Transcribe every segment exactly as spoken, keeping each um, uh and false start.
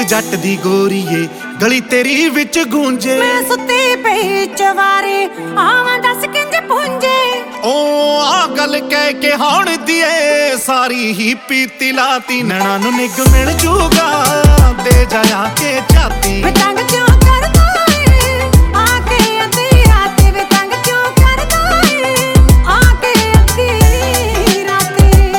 जट दी गोरीए गली तेरी विच गूंजे। मैं सुती पई चवारे आवां दस किंज पुंजे। ओ आ गल कह के हाण दिए सारी ही पीती लाती। नैना नू निग मिल जूगा दे जाया के छाती। वे तंग क्यों करदा है आके अद्धी रात। वे तंग क्यों करदा है आके अद्धी रात।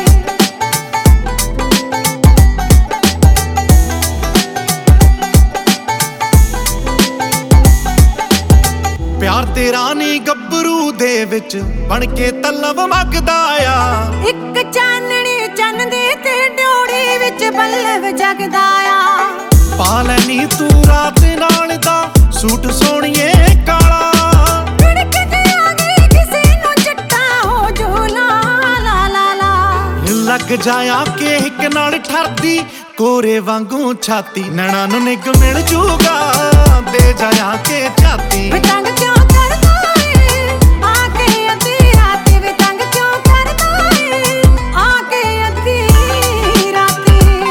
प्यार तेरा नी गब्बरू दे विच बन के तलब मंगदा आ। इक चाननी चन्न दे ते ड्योड़ी विच बल्लव जगदा आ। पा लैनी तू रात नाल दा सूट सोहणीए काला। खड़क के आ गई किसे नू चट्टा हो जो ला ला ला ला। लग जाया के हिक नाल ठरदी कोरे वांगू छाती। नैना नू निग मिल जूगा दे जाया के छाती। वे तंग क्यों करदा है आके अद्धी रात। वे तंग क्यों करदा है आके अद्धी रात।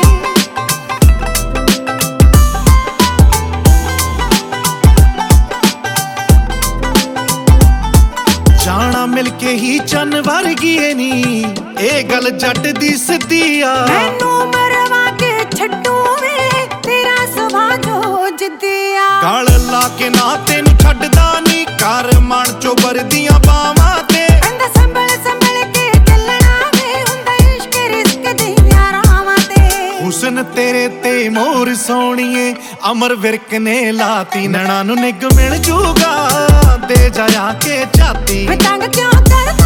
जाना मिल के ही चन वर्गी ए नी ए गल जट दी सिद्धी आ। मैनू मरवा के छड्डू वे तेरा सुभाव जो जिद्दिया। गल ला के ना तेन छड्डदा नी कर मन चो बरदियां बावां ते। बंदा संभल संभल के चलना वे हुंदा इश्क रिस्क दियां रावां ते। हुस्न तेरे ते मोर सोहणीए अमर विरक ने लाती। नैना नू निग मिल जूगा दे जाया के छाती। वे तंग क्यों करदा